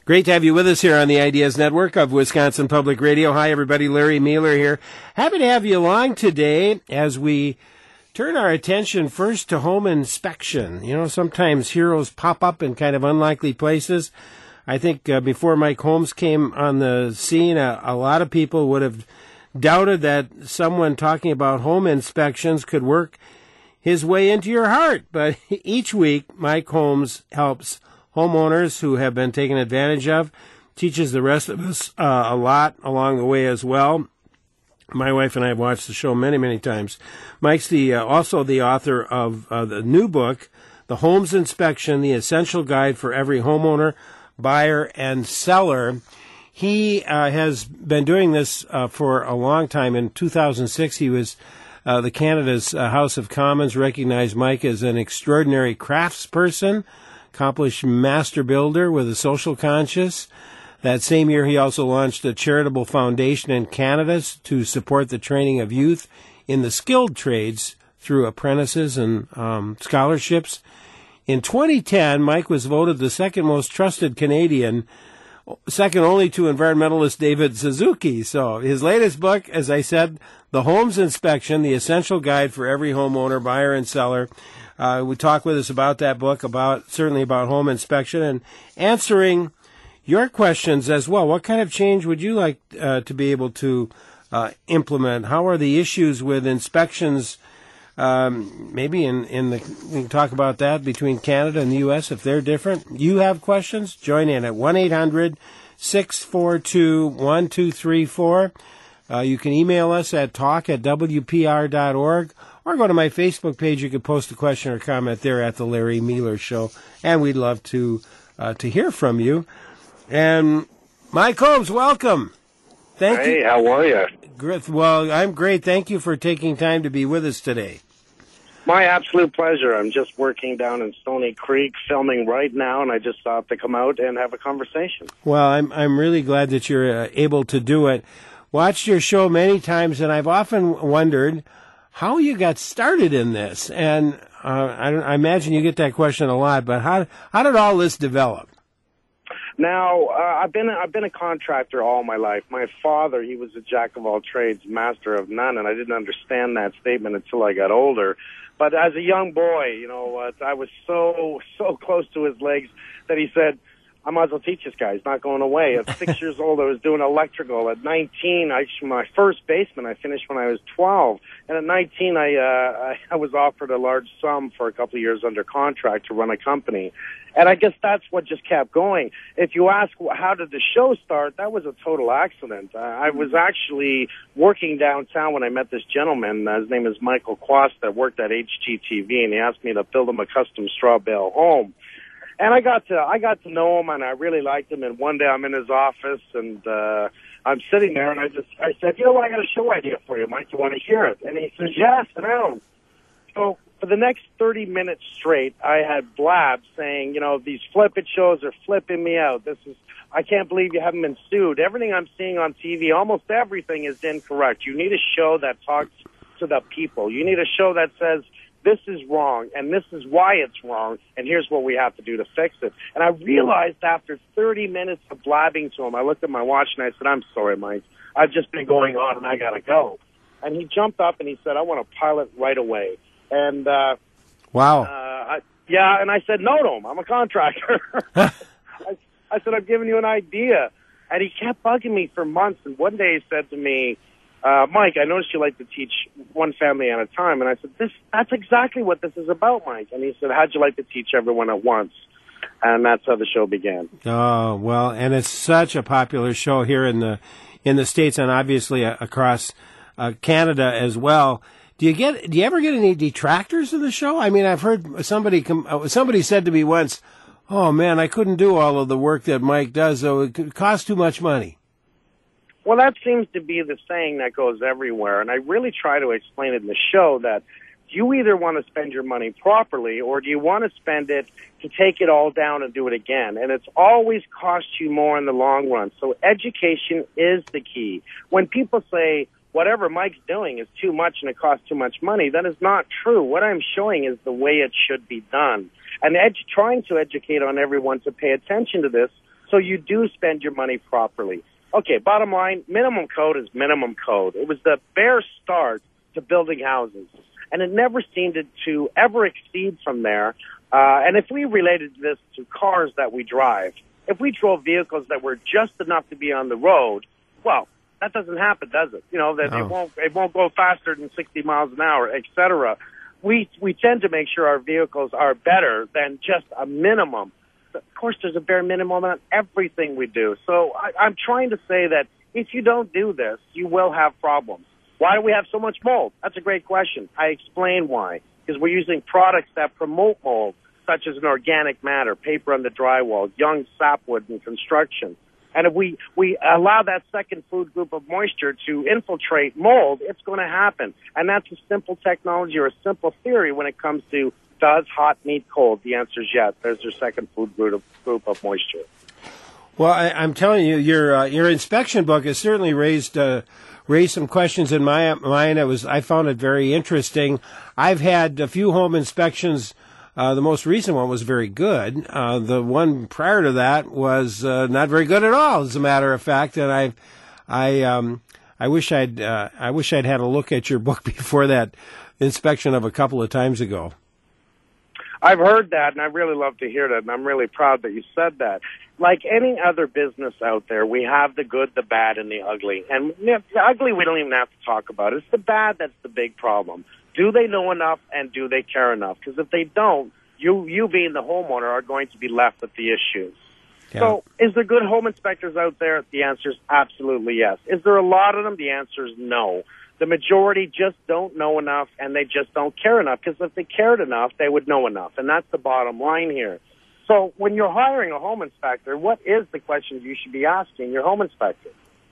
Great to have you with us here on the Ideas Network of Wisconsin Public Radio. Hi, everybody. Larry Mueller here. Happy to have you along today as we turn our attention first to home inspection. You know, sometimes heroes pop up in kind of unlikely places. I think before Mike Holmes came on the scene, a lot of people would have doubted that someone talking about home inspections could work his way into your heart. But each week, Mike Holmes helps homeowners who have been taken advantage of, teaches the rest of us a lot along the way as well. My wife and I have watched the show many, many times. Mike's also the author of the new book, The Homes Inspection, The Essential Guide for Every Homeowner, Buyer, and Seller. He has been doing this for a long time. In 2006, he was the Canada's House of Commons recognized Mike as an extraordinary craftsperson, accomplished master builder with a social conscience. That same year, he also launched a charitable foundation in Canada to support the training of youth in the skilled trades through apprentices and scholarships. In 2010, Mike was voted the second most trusted Canadian, second only to environmentalist David Suzuki. So his latest book, as I said, The Homes Inspection, The Essential Guide for Every Homeowner, Buyer, and Seller. We talk with us about that book, certainly about home inspection, and answering your questions as well. What kind of change would you like to be able to implement? How are the issues with inspections? Maybe we can talk about that between Canada and the U.S. if they're different. You have questions? Join in at 1-800-642-1234. You can email us at talk@wpr.org. Or go to my Facebook page. You can post a question or comment there at The Larry Mueller Show. And we'd love to hear from you. And Mike Holmes, welcome. Thank you. Hey, how are you? Well, I'm great. Thank you for taking time to be with us today. My absolute pleasure. I'm just working down in Stony Creek, filming right now, and I just thought to come out and have a conversation. Well, I'm really glad that you're able to do it. Watched your show many times, and I've often wondered how you got started in this. And I imagine you get that question a lot, but how did all this develop? Now, I've been a contractor all my life. My father, he was a jack of all trades, master of none, and I didn't understand that statement until I got older. But as a young boy, you know, I was so close to his legs that he said, I might as well teach this guy. He's not going away. At 6 years old, I was doing electrical. At 19, my first basement I finished when I was 12. And at 19, I was offered a large sum for a couple of years under contract to run a company. And I guess that's what just kept going. If you ask how did the show start, that was a total accident. I was actually working downtown when I met this gentleman. His name is Michael Quast, that worked at HGTV, and he asked me to build him a custom straw bale home. And I got to know him, and I really liked him. And one day I'm in his office, and I'm sitting there, and I said, you know what, I got a show idea for you, Mike. You want to hear it? And he says, yes, sit down. So for the next 30 minutes straight, I had blabs saying, you know, these flippant shows are flipping me out. I can't believe you haven't been sued. Everything I'm seeing on TV, almost everything is incorrect. You need a show that talks to the people. You need a show that says, this is wrong, and this is why it's wrong, and here's what we have to do to fix it. And I realized after 30 minutes of blabbing to him, I looked at my watch and I said, I'm sorry, Mike. I've just been going on, and I got to go. And he jumped up and he said, I want to pilot right away. And wow. And I said no to him. I'm a contractor. I said, I've given you an idea. And he kept bugging me for months, and one day he said to me, Mike, I noticed you like to teach one family at a time. And I said, that's exactly what this is about, Mike. And he said, how'd you like to teach everyone at once? And that's how the show began. Oh, well, and it's such a popular show here in the States and obviously across Canada as well. Do you ever get any detractors of the show? I mean, I've heard somebody said to me once, oh man, I couldn't do all of the work that Mike does, so it could cost too much money. Well, that seems to be the saying that goes everywhere, and I really try to explain it in the show that you either want to spend your money properly or do you want to spend it to take it all down and do it again, and it's always cost you more in the long run. So education is the key. When people say, whatever Mike's doing is too much and it costs too much money, that is not true. What I'm showing is the way it should be done. And trying to educate on everyone to pay attention to this So you do spend your money properly. Okay, bottom line, minimum code is minimum code. It was the bare start to building houses, and it never seemed to ever exceed from there. And if we related this to cars that we drive, if we drove vehicles that were just enough to be on the road, well, that doesn't happen, does it? You know, that it won't go faster than 60 miles an hour, et cetera. We tend to make sure our vehicles are better than just a minimum. Of course, there's a bare minimum on everything we do. So I'm trying to say that if you don't do this, you will have problems. Why do we have so much mold? That's a great question. I explain why. Because we're using products that promote mold, such as an organic matter, paper on the drywall, young sapwood in construction. And if we allow that second food group of moisture to infiltrate mold, it's going to happen. And that's a simple technology or a simple theory when it comes to does hot meet cold? The answer is yes. There's your second food group of moisture. Well, I'm telling you, your inspection book has certainly raised some questions in my mind. I found it very interesting. I've had a few home inspections. The most recent one was very good. The one prior to that was not very good at all, as a matter of fact. And I wish I'd had a look at your book before that inspection of a couple of times ago. I've heard that, and I really love to hear that, and I'm really proud that you said that. Like any other business out there, we have the good, the bad, and the ugly. And the ugly, we don't even have to talk about. It's the bad that's the big problem. Do they know enough, and do they care enough? Because if they don't, you being the homeowner are going to be left with the issues. Yeah. So is there good home inspectors out there? The answer is absolutely yes. Is there a lot of them? The answer is no. The majority just don't know enough, and they just don't care enough, because if they cared enough, they would know enough, and that's the bottom line here. So when you're hiring a home inspector, what is the questions you should be asking your home inspector?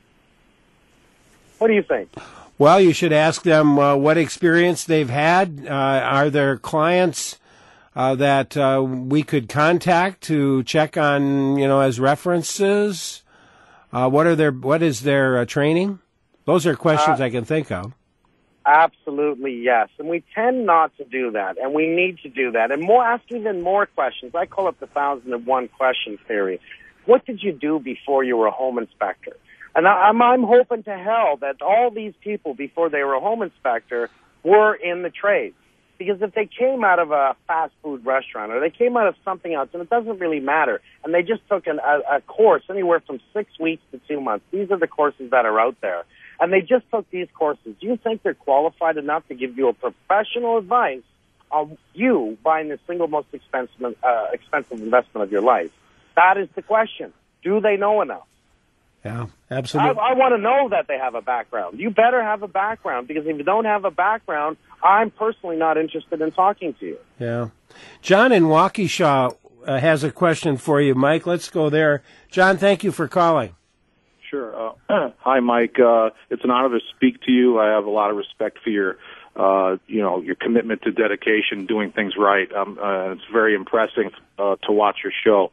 What do you think? Well, you should ask them what experience they've had. Are there clients that we could contact to check on, as references? What is their training? Those are questions I can think of. Absolutely, yes. And we tend not to do that, and we need to do that. And ask even more questions. I call it the 1,001 question theory. What did you do before you were a home inspector? And I'm hoping to hell that all these people, before they were a home inspector, were in the trades. Because if they came out of a fast food restaurant or they came out of something else, and it doesn't really matter, and they just took a course anywhere from 6 weeks to 2 months, these are the courses that are out there, and they just took these courses, do you think they're qualified enough to give you a professional advice on you buying the single most expensive investment of your life? That is the question. Do they know enough? Yeah, absolutely. I want to know that they have a background. You better have a background, because if you don't have a background, I'm personally not interested in talking to you. Yeah. John in Waukesha has a question for you, Mike. Let's go there. John, thank you for calling. Sure. Hi, Mike. It's an honor to speak to you. I have a lot of respect for your commitment to dedication, doing things right. It's very impressive to watch your show.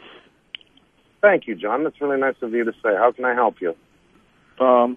Thank you, John. That's really nice of you to say. How can I help you? I'm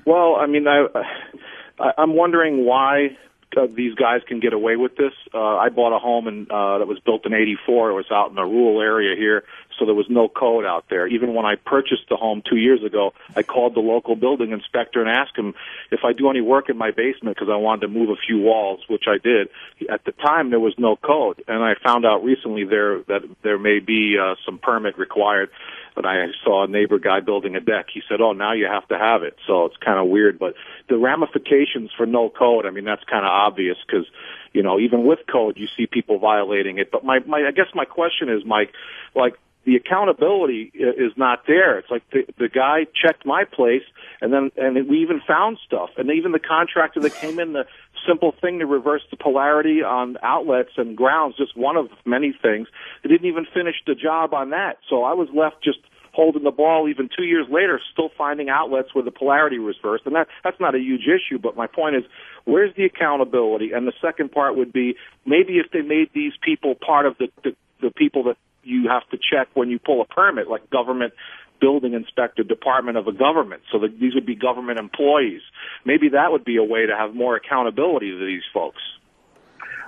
wondering why these guys can get away with this. I bought a home that was built in '84. It was out in a rural area here, so there was no code out there. Even when I purchased the home 2 years ago, I called the local building inspector and asked him if I do any work in my basement, because I wanted to move a few walls, which I did. At the time, there was no code, and I found out recently that there may be some permit required. But I saw a neighbor guy building a deck. He said, now you have to have it. So it's kind of weird. But the ramifications for no code, that's kind of obvious, because, even with code, you see people violating it. But I guess my question is, Mike, the accountability is not there. It's like the guy checked my place, and we even found stuff. And even the contractor that came in, the simple thing to reverse the polarity on outlets and grounds, just one of many things, they didn't even finish the job on that. So I was left just holding the ball even 2 years later, still finding outlets where the polarity was reversed. And that's not a huge issue, but my point is, where's the accountability? And the second part would be, maybe if they made these people part of the people that you have to check when you pull a permit, like government building inspector, department of a government, so that these would be government employees. Maybe that would be a way to have more accountability to these folks.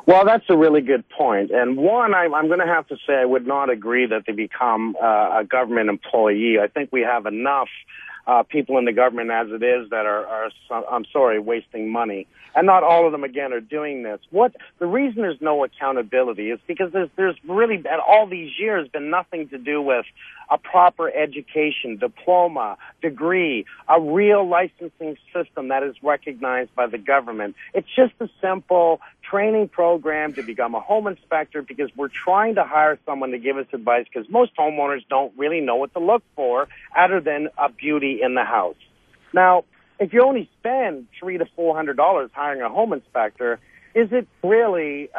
Well, that's a really good point. And one, I'm going to have to say I would not agree that they become a government employee. I think we have enough people in the government as it is that are I'm sorry, wasting money. And not all of them, again, are doing this. The reason there's no accountability is because there's really, at all these years, been nothing to do with a proper education, diploma, degree, a real licensing system that is recognized by the government. It's just a simple training program to become a home inspector because we're trying to hire someone to give us advice because most homeowners don't really know what to look for other than a beauty in the house. Now, if you only spend $300 to $400 hiring a home inspector, is it really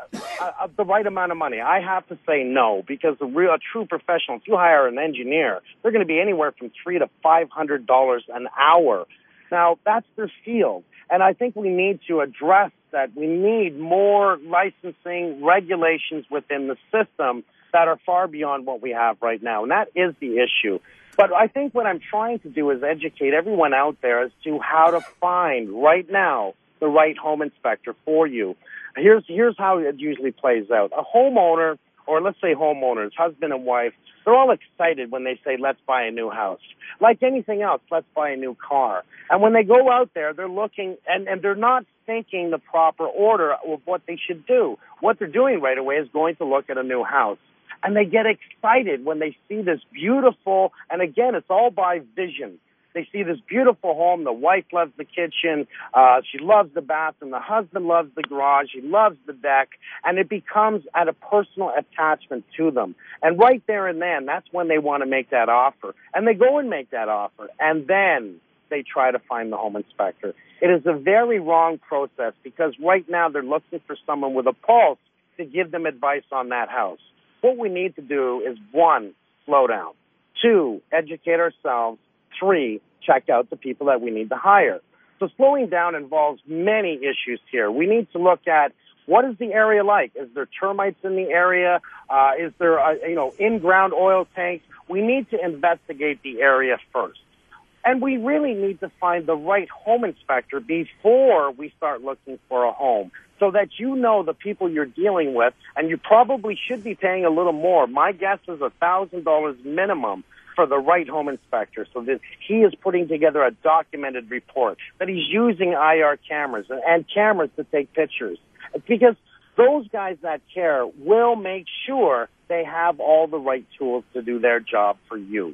the right amount of money? I have to say no, because a true professional, if you hire an engineer, they're going to be anywhere from $300 to $500 an hour. Now, that's their field, and I think we need to address that. We need more licensing regulations within the system that are far beyond what we have right now, and that is the issue. But I think what I'm trying to do is educate everyone out there as to how to find right now the right home inspector for you. Here's how it usually plays out. A homeowner, or let's say homeowners, husband and wife, they're all excited when they say, let's buy a new house. Like anything else, let's buy a new car. And when they go out there, they're looking, and they're not thinking the proper order of what they should do. What they're doing right away is going to look at a new house. And they get excited when they see this beautiful, and again, it's all by vision. They see this beautiful home. The wife loves the kitchen. She loves the bathroom. The husband loves the garage. He loves the deck. And it becomes at a personal attachment to them. And right there and then, that's when they want to make that offer. And they go and make that offer. And then they try to find the home inspector. It is a very wrong process because right now they're looking for someone with a pulse to give them advice on that house. What we need to do is, 1, slow down. 2, educate ourselves. 3, check out the people that we need to hire. So slowing down involves many issues here. We need to look at what is the area like? Is there termites in the area? Is there in-ground oil tanks? We need to investigate the area first. And we really need to find the right home inspector before we start looking for a home, so that you know the people you're dealing with, and you probably should be paying a little more. My guess is $1,000 minimum for the right home inspector, so that he is putting together a documented report, that he's using IR cameras and cameras to take pictures. Because those guys that care will make sure they have all the right tools to do their job for you.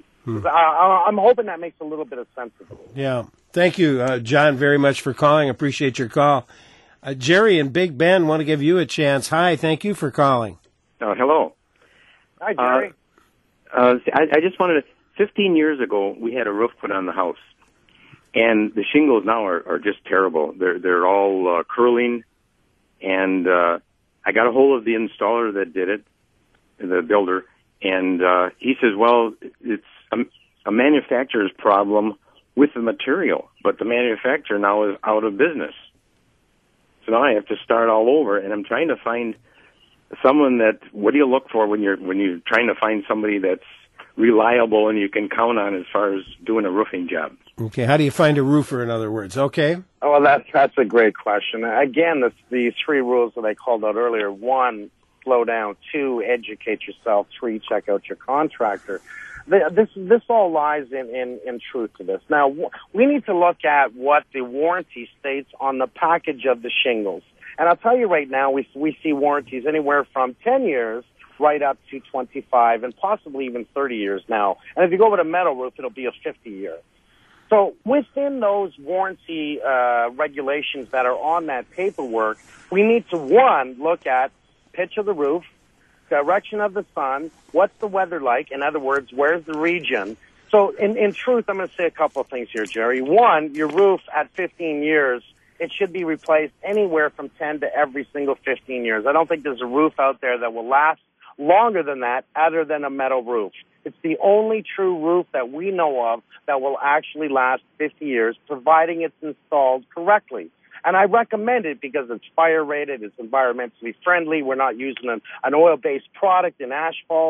I'm hoping that makes a little bit of sense of it. Yeah. Thank you, John, very much for calling. Appreciate your call. Jerry and Big Ben want to give you a chance. Hi, thank you for calling. Hello. Hi, Jerry. I just wanted to, 15 years ago, we had a roof put on the house, and the shingles now are just terrible. They're all curling, and I got a hold of the installer that did it, the builder, and he says, well, it's a manufacturer's problem with the material, but the manufacturer now is out of business. So now I have to start all over, and I'm trying to find someone that. What do you look for when you're trying to find somebody that's reliable and you can count on as far as doing a roofing job? Okay, how do you find a roofer? In other words, okay. Oh, well, that's a great question. Again, the 3 rules that I called out earlier: 1, slow down; 2, educate yourself; 3, check out your contractor. This all lies in truth to this. Now, we need to look at what the warranty states on the package of the shingles. And I'll tell you right now, we see warranties anywhere from 10 years right up to 25 and possibly even 30 years now. And if you go with a metal roof, it'll be a 50-year. So within those warranty regulations that are on that paperwork, we need to, 1, look at pitch of the roof, direction of the sun, what's the weather like? In other words, where's the region? So in truth, I'm going to say a couple of things here, Jerry. 1, your roof at 15 years, it should be replaced anywhere from 10 to every single 15 years. I don't think there's a roof out there that will last longer than that other than a metal roof. It's the only true roof that we know of that will actually last 50 years, providing it's installed correctly. And I recommend it because it's fire rated, it's environmentally friendly, we're not using an oil-based product in asphalt.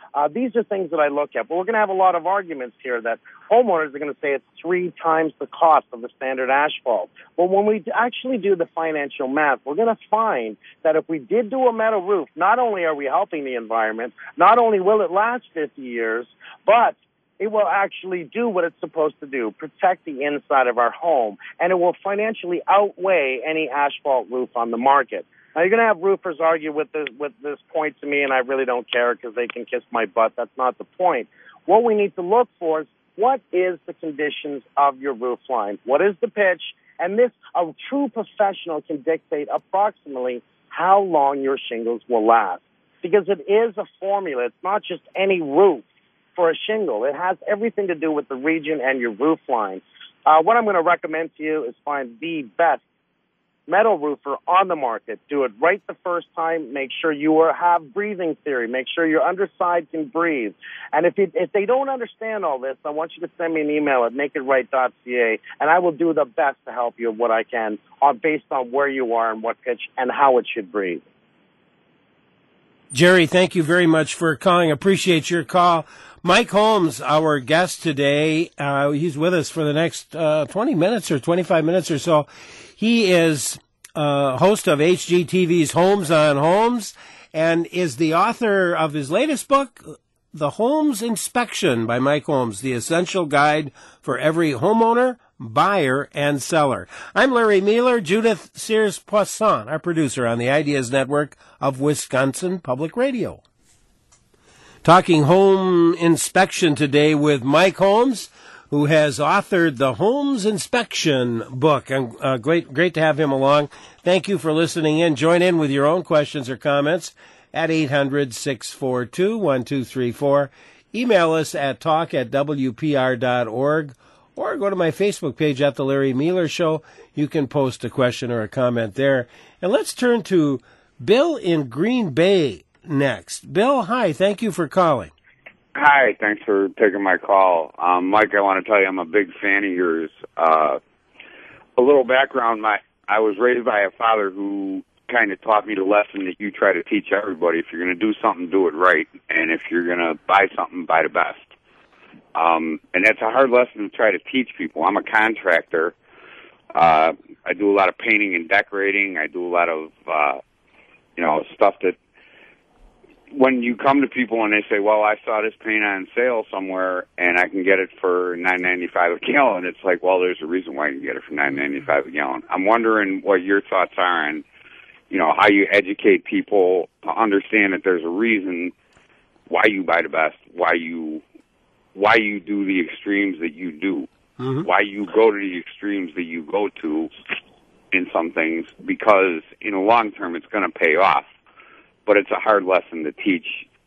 These are things that I look at. But we're going to have a lot of arguments here that homeowners are going to say it's 3 times the cost of the standard asphalt. But when we actually do the financial math, we're going to find that if we did do a metal roof, not only are we helping the environment, not only will it last 50 years, but it will actually do what it's supposed to do, protect the inside of our home, and it will financially outweigh any asphalt roof on the market. Now, you're going to have roofers argue with this point to me, and I really don't care because they can kiss my butt. That's not the point. What we need to look for is what is the conditions of your roof line? What is the pitch? And this, a true professional can dictate approximately how long your shingles will last, because it is a formula. It's not just any roof for a shingle. It has everything to do with the region and your roof line. What I'm going to recommend to you is find the best metal roofer on the market. Do it right the first time. Make sure you have breathing theory. Make sure your underside can breathe. And if they don't understand all this, I want you to send me an email at makeitright.ca, and I will do the best to help you what I can based on where you are and what pitch and how it should breathe. Jerry, thank you very much for calling. Appreciate your call. Mike Holmes, our guest today, he's with us for the next 20 minutes or 25 minutes or so. He is host of HGTV's Homes on Homes and is the author of his latest book, The Homes Inspection by Mike Holmes, the essential guide for every homeowner, buyer, and seller. I'm Larry Mueller, Judith Sears-Poisson, our producer on the Ideas Network of Wisconsin Public Radio. Talking home inspection today with Mike Holmes, who has authored the Homes Inspection book. And great to have him along. Thank you for listening in. Join in with your own questions or comments at 800-642-1234. Email us at talk@wpr.org or go to my Facebook page at The Larry Mueller Show. You can post a question or a comment there. And let's turn to Bill in Green Bay next. Bill, hi. Thank you for calling. Hi. Thanks for taking my call. Mike, I want to tell you I'm a big fan of yours. A little background. I was raised by a father who kind of taught me the lesson that you try to teach everybody. If you're going to do something, do it right. And if you're going to buy something, buy the best. And that's a hard lesson to try to teach people. I'm a contractor. I do a lot of painting and decorating. I do a lot of, stuff that when you come to people and they say, well, I saw this paint on sale somewhere and I can get it for $9.95 a gallon, it's like, well, there's a reason why you can get it for $9.95 a gallon. I'm wondering what your thoughts are on, how you educate people to understand that there's a reason why you buy the best, why you do the extremes that you do, why you go to the extremes that you go to in some things, because in the long term it's going to pay off. But it's a hard lesson to teach,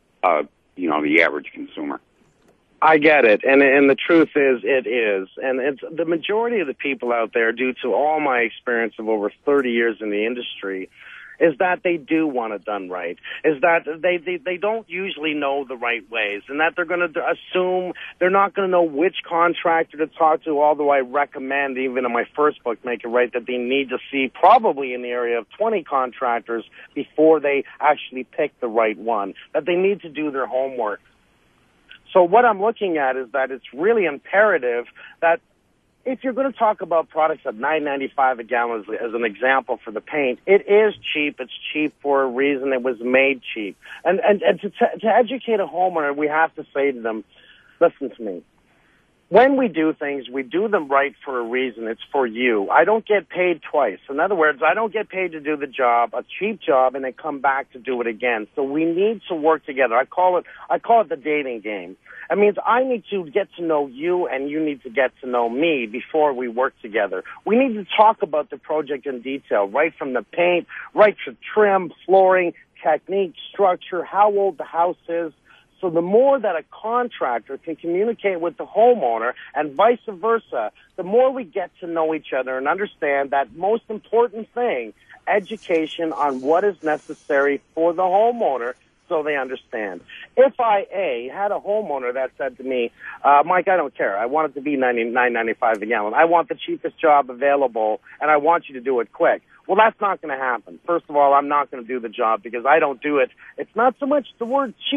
the average consumer. I get it, and the truth is, it is, and it's the majority of the people out there, due to all my experience of over 30 years in the industry, is that they do want it done right, is that they don't usually know the right ways, and that they're going to assume they're not going to know which contractor to talk to, although I recommend, even in my first book, Make It Right, that they need to see probably in the area of 20 contractors before they actually pick the right one, that they need to do their homework. So what I'm looking at is that it's really imperative that if you're going to talk about products at $9.95 a gallon as an example for the paint, it is cheap. It's cheap for a reason. It was made cheap. And to educate a homeowner, we have to say to them, listen to me. When we do things, we do them right for a reason. It's for you. I don't get paid twice. In other words, I don't get paid to do the job, a cheap job, and then come back to do it again. So we need to work together. I call it the dating game. It means I need to get to know you and you need to get to know me before we work together. We need to talk about the project in detail, right from the paint, right to trim, flooring, technique, structure, how old the house is. So the more that a contractor can communicate with the homeowner and vice versa, the more we get to know each other and understand that most important thing, education on what is necessary for the homeowner so they understand. If I had a homeowner that said to me, Mike, I don't care. I want it to be $9.95 a gallon. I want the cheapest job available, and I want you to do it quick. Well, that's not going to happen. First of all, I'm not going to do the job because I don't do it. It's not so much the word cheap.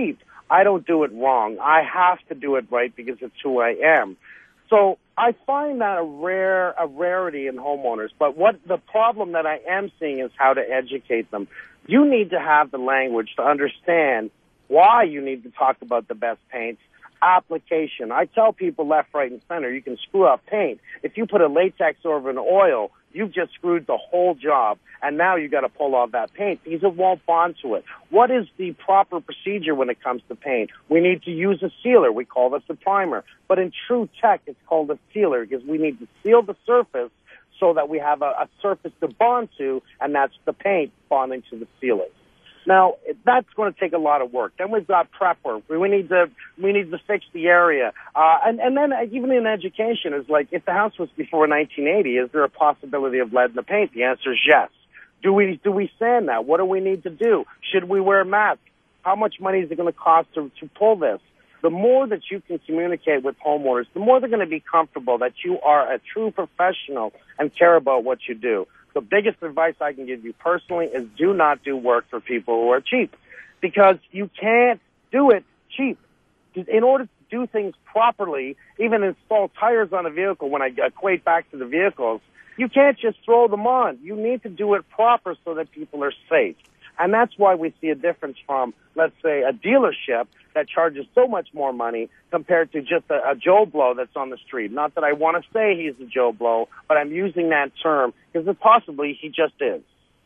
I don't do it wrong. I have to do it right because it's who I am. So I find that a rarity in homeowners. But what the problem that I am seeing is how to educate them. You need to have the language to understand why you need to talk about the best paints. Application. I tell people left, right, and center, you can screw up paint. If you put a latex over an oil, you've just screwed the whole job, and now you got to pull off that paint because it won't bond to it. What is the proper procedure when it comes to paint? We need to use a sealer. We call this a primer. But in true tech, it's called a sealer because we need to seal the surface so that we have a surface to bond to, and that's the paint bonding to the sealer. Now, that's going to take a lot of work. Then we've got prep work. We need to fix the area. And then even in education, is like, if the house was before 1980, is there a possibility of lead in the paint? The answer is yes. Do we sand that? What do we need to do? Should we wear masks? How much money is it going to cost to pull this? The more that you can communicate with homeowners, the more they're going to be comfortable that you are a true professional and care about what you do. The biggest advice I can give you personally is do not do work for people who are cheap, because you can't do it cheap. In order to do things properly, even install tires on a vehicle, when I equate back to the vehicles, you can't just throw them on. You need to do it proper so that people are safe. And that's why we see a difference from, let's say, a dealership that charges so much more money compared to just a Joe Blow that's on the street. Not that I want to say he's a Joe Blow, but I'm using that term because possibly he just is.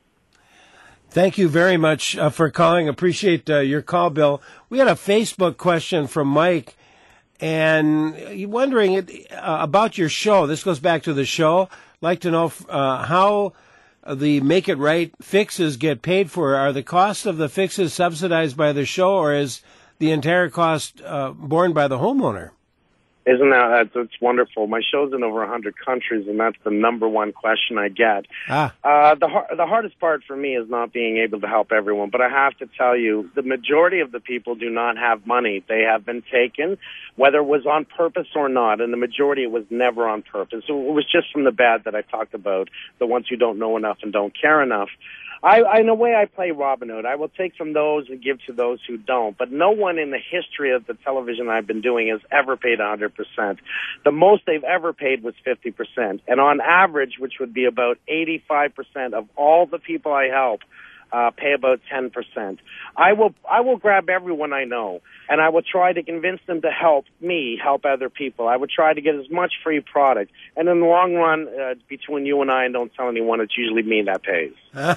Thank you very much for calling. Appreciate your call, Bill. We had a Facebook question from Mike, and wondering about your show. This goes back to the show. Like to know how the Make It Right fixes get paid for. Are the costs of the fixes subsidized by the show, or is the entire cost borne by the homeowner? Isn't that, it's wonderful. My show's in over 100 countries, and that's the number one question I get. The hardest part for me is not being able to help everyone, but I have to tell you, the majority of the people do not have money. They have been taken, whether it was on purpose or not, and the majority it was never on purpose. It was just from the bad that I talked about, the ones who don't know enough and don't care enough. In a way, I play Robin Hood. I will take from those and give to those who don't. But no one in the history of the television I've been doing has ever paid 100%. The most they've ever paid was 50%. And on average, which would be about 85% of all the people I help, pay about 10%. I will grab everyone I know, and I will try to convince them to help me help other people. I would try to get as much free product. And in the long run, between you and I, and don't tell anyone, it's usually me that pays.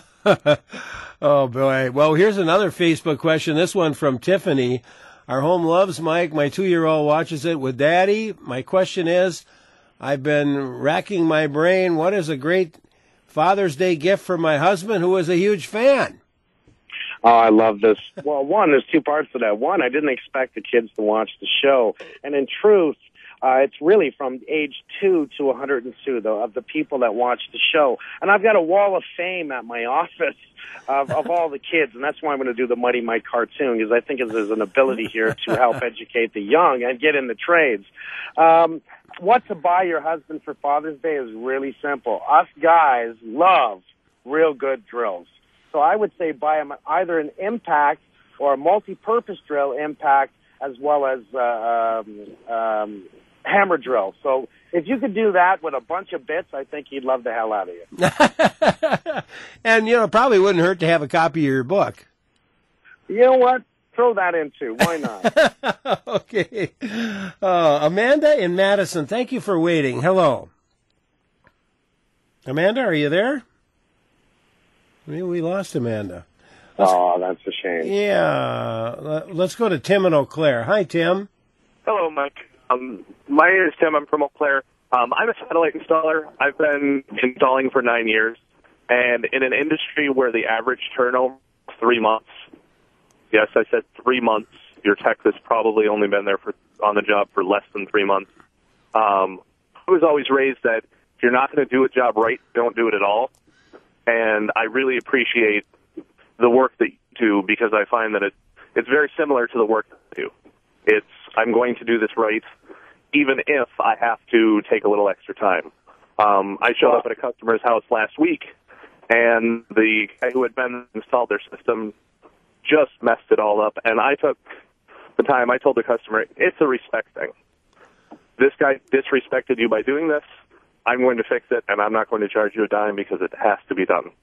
Oh, boy. Well, here's another Facebook question. This one from Tiffany. Our home loves Mike. My 2-year-old watches it with Daddy. My question is, I've been racking my brain. What is a great Father's Day gift for my husband, who is a huge fan? Oh, I love this. Well, one, there's two parts to that. One, I didn't expect the kids to watch the show. And in truth, it's really from age 2 to 102, though, of the people that watch the show. And I've got a wall of fame at my office of all the kids, and that's why I'm going to do the Mighty Mike cartoon, because I think there's an ability here to help educate the young and get in the trades. What to buy your husband for Father's Day is really simple. Us guys love real good drills. So I would say buy him either an Impact or a multi-purpose drill Impact, as well as hammer drill. So if you could do that with a bunch of bits, I think he'd love the hell out of you. And, it probably wouldn't hurt to have a copy of your book. You know what? Throw that in, too. Why not? Okay. Amanda in Madison, thank you for waiting. Hello. Amanda, are you there? Maybe we lost Amanda. That's a shame. Yeah. Let's go to Tim in Eau Claire. Hi, Tim. Hello, Mike. My name is Tim. I'm from Eau Claire. I'm a satellite installer. I've been installing for 9 years. And in an industry where the average turnover is 3 months, yes, I said 3 months, your tech has probably only been there on the job for less than 3 months. I was always raised that if you're not going to do a job right, don't do it at all. And I really appreciate the work that you do, because I find that it's very similar to the work that I do. I'm going to do this right, even if I have to take a little extra time. I showed up at a customer's house last week, and the guy who had been installed their system just messed it all up. And I took the time, I told the customer, it's a respect thing. This guy disrespected you by doing this. I'm going to fix it, and I'm not going to charge you a dime because it has to be done.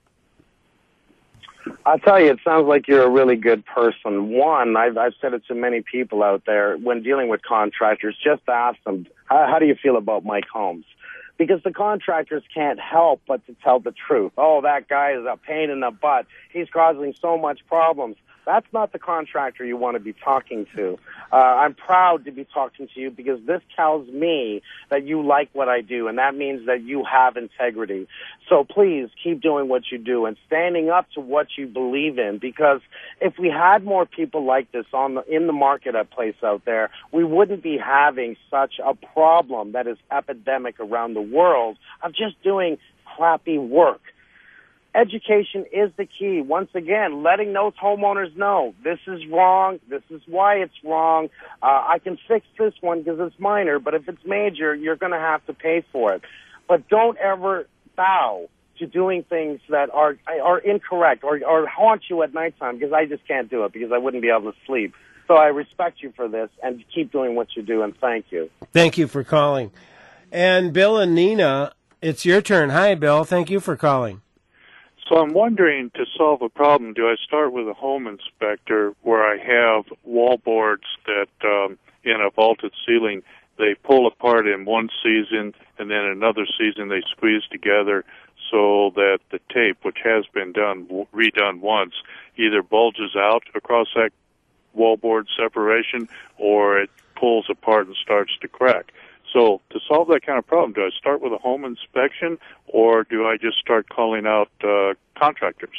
I'll tell you, it sounds like you're a really good person. One, I've said it to many people out there, when dealing with contractors, just ask them, how do you feel about Mike Holmes? Because the contractors can't help but to tell the truth. Oh, that guy is a pain in the butt. He's causing so much problems. That's not the contractor you want to be talking to. I'm proud to be talking to you because this tells me that you like what I do, and that means that you have integrity. So please keep doing what you do and standing up to what you believe in, because if we had more people like this in the marketplace out there, we wouldn't be having such a problem that is epidemic around the world of just doing crappy work. Education is the key. Once again, letting those homeowners know this is wrong, this is why it's wrong. I can fix this one because it's minor, but if it's major, you're going to have to pay for it. But don't ever bow to doing things that are incorrect or haunt you at nighttime, because I just can't do it because I wouldn't be able to sleep. So I respect you for this, and keep doing what you do, and thank you. Thank you for calling. And Bill and Nina, it's your turn. Hi, Bill. Thank you for calling. So I'm wondering, to solve a problem, do I start with a home inspector where I have wall boards that, in a vaulted ceiling, they pull apart in one season, and then another season they squeeze together so that the tape, which has been redone once, either bulges out across that wallboard separation or it pulls apart and starts to crack. So to solve that kind of problem, do I start with a home inspection or do I just start calling out contractors?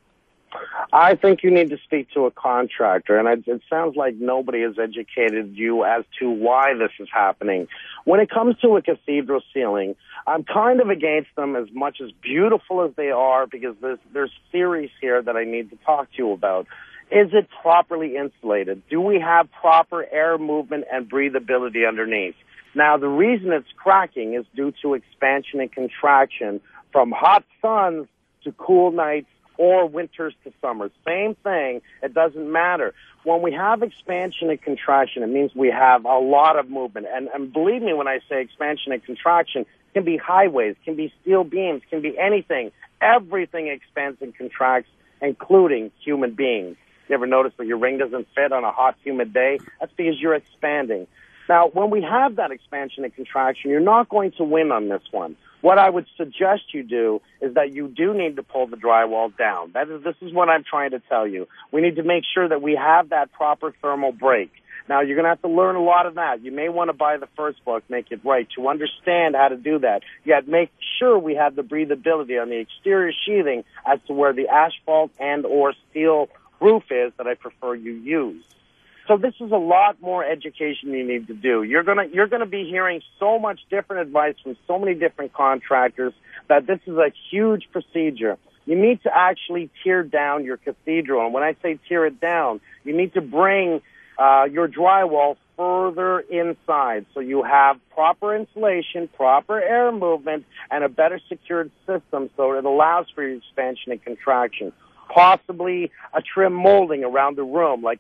I think you need to speak to a contractor, and it sounds like nobody has educated you as to why this is happening. When it comes to a cathedral ceiling, I'm kind of against them as much as beautiful as they are, because there's theories here that I need to talk to you about. Is it properly insulated? Do we have proper air movement and breathability underneath? Now, the reason it's cracking is due to expansion and contraction from hot suns to cool nights or winters to summers. Same thing. It doesn't matter. When we have expansion and contraction, it means we have a lot of movement. And believe me when I say expansion and contraction, it can be highways, can be steel beams, can be anything. Everything expands and contracts, including human beings. You ever notice that your ring doesn't fit on a hot, humid day? That's because you're expanding. Now, when we have that expansion and contraction, you're not going to win on this one. What I would suggest you do is that you do need to pull the drywall down. This is what I'm trying to tell you. We need to make sure that we have that proper thermal break. Now, you're going to have to learn a lot of that. You may want to buy the first book, Make It Right, to understand how to do that. Yet make sure we have the breathability on the exterior sheathing as to where the asphalt and or steel roof is that I prefer you use. So this is a lot more education you need to do. You're gonna be hearing so much different advice from so many different contractors that this is a huge procedure. You need to actually tear down your cathedral. And when I say tear it down, you need to bring your drywall further inside so you have proper insulation, proper air movement, and a better secured system so it allows for your expansion and contraction. Possibly a trim molding around the room, like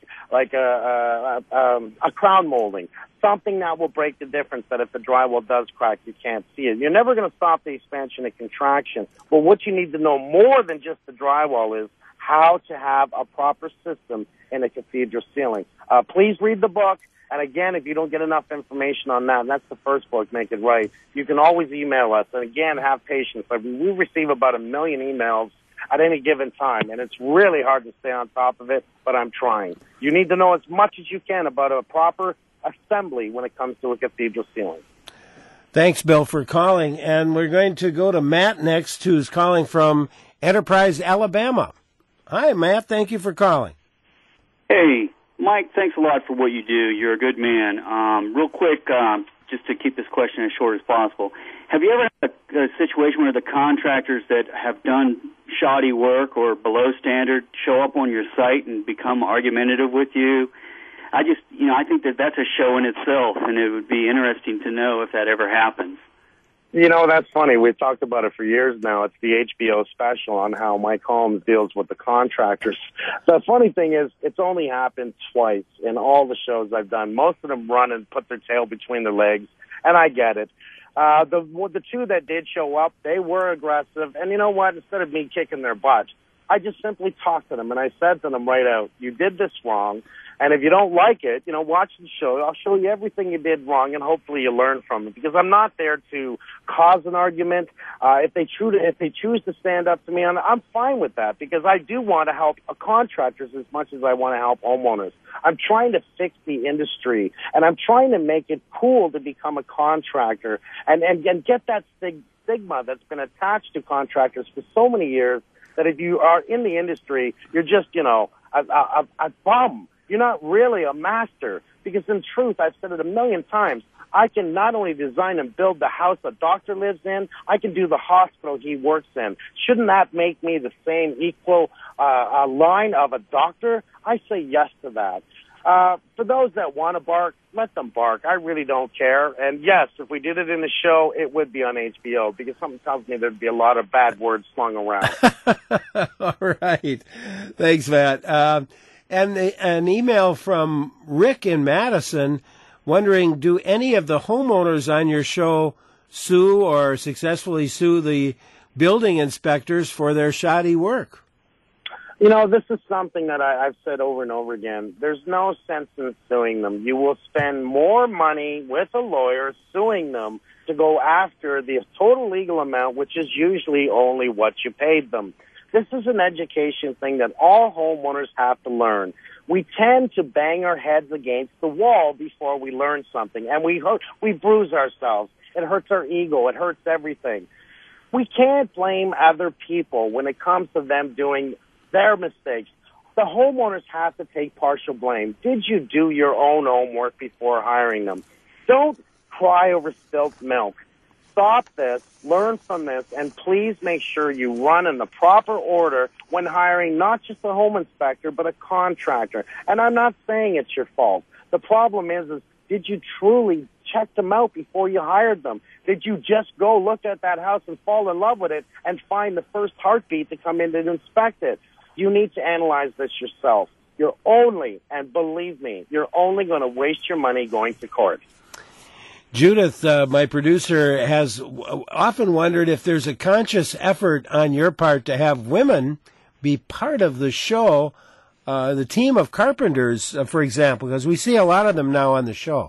a crown molding, something that will break the difference that if the drywall does crack, you can't see it. You're never going to stop the expansion and contraction. But what you need to know more than just the drywall is how to have a proper system in a cathedral ceiling. Please read the book. And again, if you don't get enough information on that, and that's the first book, Make It Right, you can always email us. And again, have patience. We receive about 1 million emails at any given time, and it's really hard to stay on top of it, but I'm trying. You need to know as much as you can about a proper assembly when it comes to a cathedral ceiling. Thanks, Bill, for calling. And we're going to go to Matt next, who's calling from Enterprise, Alabama. Hi, Matt. Thank you for calling. Hey, Mike, thanks a lot for what you do. You're a good man. Real quick, just to keep this question as short as possible, have you ever had a situation where the contractors that have done shoddy work or below standard show up on your site and become argumentative with you? I think that's a show in itself, and it would be interesting to know if that ever happens. You know, that's funny. We've talked about it for years now. It's the HBO special on how Mike Holmes deals with the contractors. The funny thing is, it's only happened twice in all the shows I've done. Most of them run and put their tail between their legs, and I get it. The two that did show up, they were aggressive. And you know what? Instead of me kicking their butt, I just simply talked to them, and I said to them right out, you did this wrong. And if you don't like it, watch the show. I'll show you everything you did wrong, and hopefully you learn from it. Because I'm not there to cause an argument. If they choose to stand up to me, I'm fine with that, because I do want to help contractors as much as I want to help homeowners. I'm trying to fix the industry, and I'm trying to make it cool to become a contractor and get that stigma that's been attached to contractors for so many years, that if you are in the industry, you're just, a bum. You're not really a master, because in truth, I've said it a million times, I can not only design and build the house a doctor lives in, I can do the hospital he works in. Shouldn't that make me the same equal line of a doctor? I say yes to that. For those that want to bark, let them bark. I really don't care. And yes, if we did it in the show, it would be on HBO, because something tells me there'd be a lot of bad words slung around. All right. Thanks, Matt. And an email from Rick in Madison wondering, do any of the homeowners on your show sue or successfully sue the building inspectors for their shoddy work? This is something that I've said over and over again. There's no sense in suing them. You will spend more money with a lawyer suing them to go after the total legal amount, which is usually only what you paid them. This is an education thing that all homeowners have to learn. We tend to bang our heads against the wall before we learn something, and we bruise ourselves. It hurts our ego. It hurts everything. We can't blame other people when it comes to them doing their mistakes. The homeowners have to take partial blame. Did you do your own homework before hiring them? Don't cry over spilt milk. Stop this, learn from this, and please make sure you run in the proper order when hiring not just a home inspector, but a contractor. And I'm not saying it's your fault. The problem is did you truly check them out before you hired them? Did you just go look at that house and fall in love with it and find the first heartbeat to come in and inspect it? You need to analyze this yourself. And believe me, you're only going to waste your money going to court. Judith, my producer, has often wondered if there's a conscious effort on your part to have women be part of the show, the team of carpenters, for example, because we see a lot of them now on the show.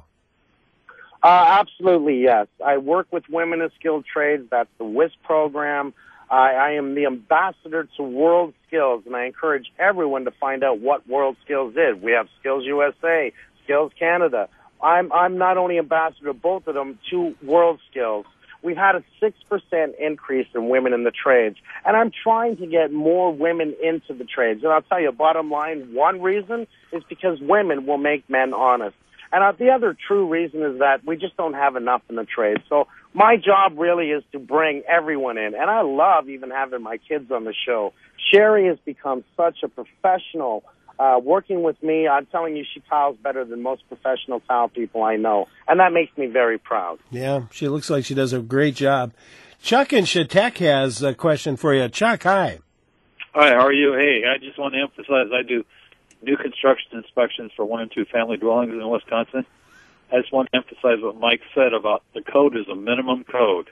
Absolutely, yes. I work with women in skilled trades. That's the WISP program. I am the ambassador to World Skills, and I encourage everyone to find out what World Skills is. We have Skills USA, Skills Canada. I'm not only ambassador to both of them, to World Skills. We've had a 6% increase in women in the trades, and I'm trying to get more women into the trades. And I'll tell you, bottom line, one reason is because women will make men honest. And the other true reason is that we just don't have enough in the trades. So my job really is to bring everyone in, and I love even having my kids on the show. Sherry has become such a professional working with me. I'm telling you, she tiles better than most professional tile people I know, and that makes me very proud. Yeah, she looks like she does a great job. Chuck in Chautauqua has a question for you. Chuck, hi. Hi, how are you? Hey, I just want to emphasize I do new construction inspections for 1 and 2 family dwellings in Wisconsin. I just want to emphasize what Mike said about the code is a minimum code.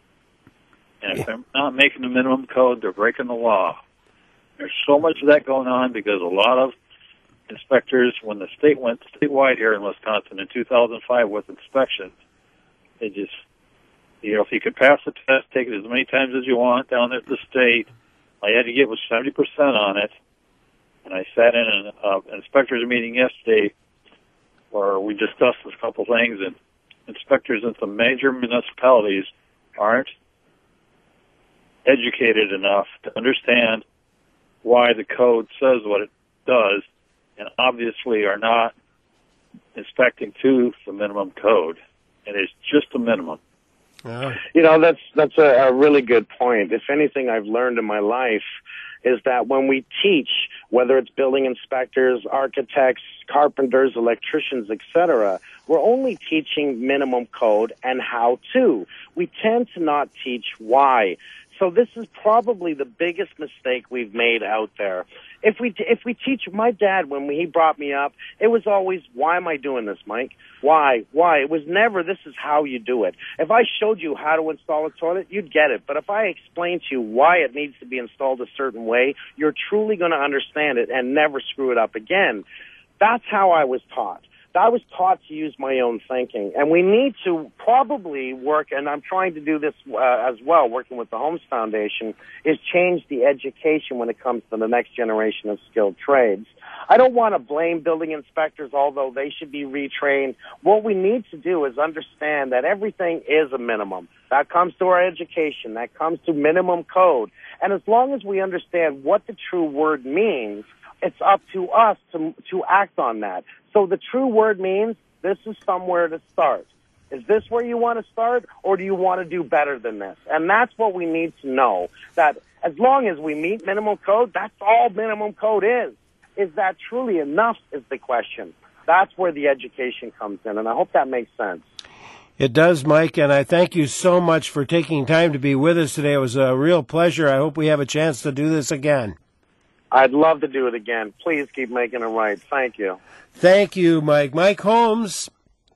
And if they're not making the minimum code, they're breaking the law. There's so much of that going on because a lot of inspectors, when the state went statewide here in Wisconsin in 2005 with inspections, they just, if you could pass the test, take it as many times as you want down at the state. All you had to get was 70% on it. And I sat in an inspectors meeting yesterday where we discussed a couple things, and inspectors in some major municipalities aren't educated enough to understand why the code says what it does, and obviously are not inspecting to the minimum code. And it's just a minimum. That's a really good point. If anything I've learned in my life is that when we teach whether it's building inspectors, architects, carpenters, electricians, etc. We're only teaching minimum code and how to. We tend to not teach why. So this is probably the biggest mistake we've made out there. If we teach, my dad, when he brought me up, it was always, why am I doing this, Mike? Why? It was never, this is how you do it. If I showed you how to install a toilet, you'd get it. But if I explain to you why it needs to be installed a certain way, you're truly going to understand it and never screw it up again. That's how I was taught. I was taught to use my own thinking, and we need to probably work, and I'm trying to do this as well, working with the Homes Foundation, is change the education when it comes to the next generation of skilled trades. I don't want to blame building inspectors, although they should be retrained. What we need to do is understand that everything is a minimum. That comes to our education. That comes to minimum code. And as long as we understand what the true word means, it's up to us to act on that. So the true word means this is somewhere to start. Is this where you want to start, or do you want to do better than this? And that's what we need to know, that as long as we meet minimum code, that's all minimum code is. Is that truly enough is the question. That's where the education comes in, and I hope that makes sense. It does, Mike, and I thank you so much for taking time to be with us today. It was a real pleasure. I hope we have a chance to do this again. I'd love to do it again. Please keep making it right. Thank you. Thank you, Mike. Mike Holmes,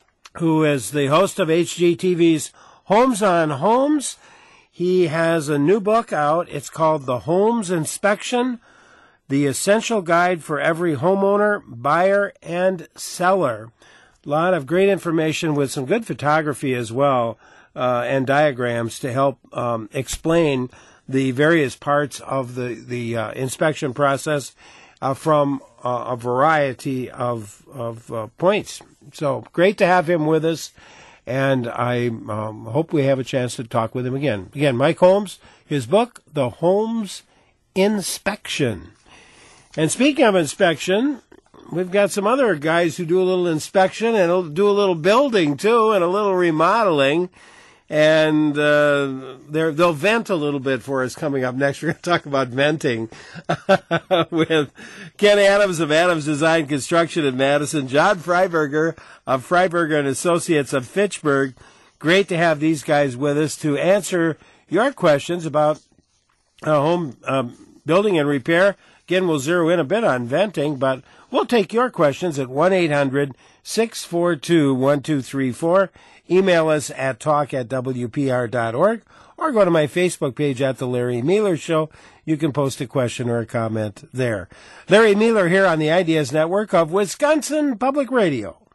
who is the host of HGTV's Homes on Homes. He has a new book out. It's called The Homes Inspection, The Essential Guide for Every Homeowner, Buyer, and Seller. A lot of great information with some good photography as well, and diagrams to help explain the various parts of the inspection process from a variety of points. So great to have him with us, and I hope we have a chance to talk with him again. Again, Mike Holmes, his book, The Homes Inspection. And speaking of inspection, we've got some other guys who do a little inspection and do a little building too, and a little remodeling. And they'll vent a little bit for us coming up next. We're going to talk about venting with Ken Adams of Adams Design Construction in Madison, John Freiberger of Freiberger and Associates of Fitchburg. Great to have these guys with us to answer your questions about home building and repair. Again, we'll zero in a bit on venting, but we'll take your questions at 1-800-642-1234. Email us at talk@wpr.org, or go to my Facebook page at The Larry Mealer Show. You can post a question or a comment there. Larry Mealer here on the Ideas Network of Wisconsin Public Radio.